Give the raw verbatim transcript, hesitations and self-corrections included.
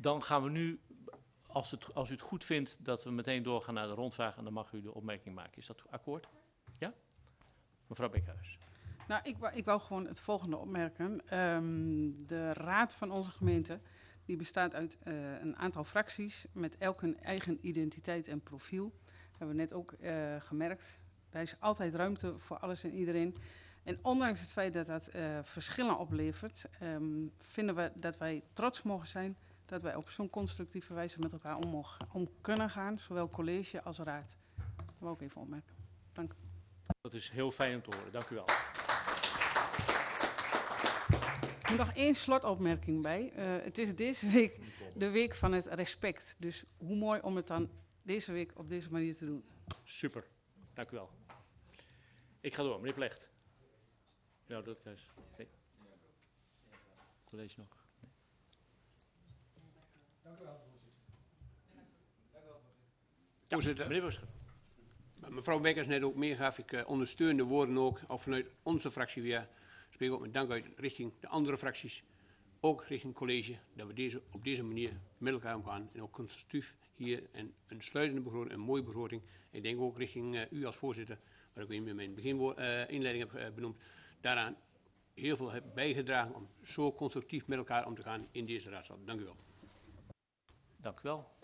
dan gaan we nu, als, het, als u het goed vindt, dat we meteen doorgaan naar de rondvraag. En dan mag u de opmerking maken. Is dat akkoord? Ja? Mevrouw Beekhuis. Nou, ik, wou, ik wou gewoon het volgende opmerken. Um, de raad van onze gemeente die bestaat uit uh, een aantal fracties met elk een eigen identiteit en profiel. Dat hebben we net ook uh, gemerkt. Daar is altijd ruimte voor alles en iedereen. En ondanks het feit dat dat uh, verschillen oplevert, um, vinden we dat wij trots mogen zijn dat wij op zo'n constructieve wijze met elkaar om, mogen, om kunnen gaan, zowel college als raad. Dat wil ik even opmerken. Dank u. Dat is heel fijn om te horen. Dank u wel. Er moet nog één slotopmerking bij. Uh, het is deze week de week van het respect. Dus hoe mooi om het dan deze week op deze manier te doen. Super. Dank u wel. Ik ga door. Meneer Plecht. Ja, dat is. Nee. College nog. Nee. Dank u wel, voorzitter. Ja, voorzitter. Meneer Busker. Mevrouw Bekkers net ook meegaf, ik uh, ondersteun de woorden ook, al vanuit onze fractie weer. Spreek ook met dank uit richting de andere fracties, ook richting college, dat we deze, op deze manier met elkaar omgaan en ook constructief hier en een sluitende begroting, een mooie begroting. Ik denk ook richting uh, u als voorzitter, wat ik in mijn beginwoord, uh, inleiding heb uh, benoemd, daaraan heel veel heb bijgedragen om zo constructief met elkaar om te gaan in deze raadzaal. Dank u wel. Dank u wel.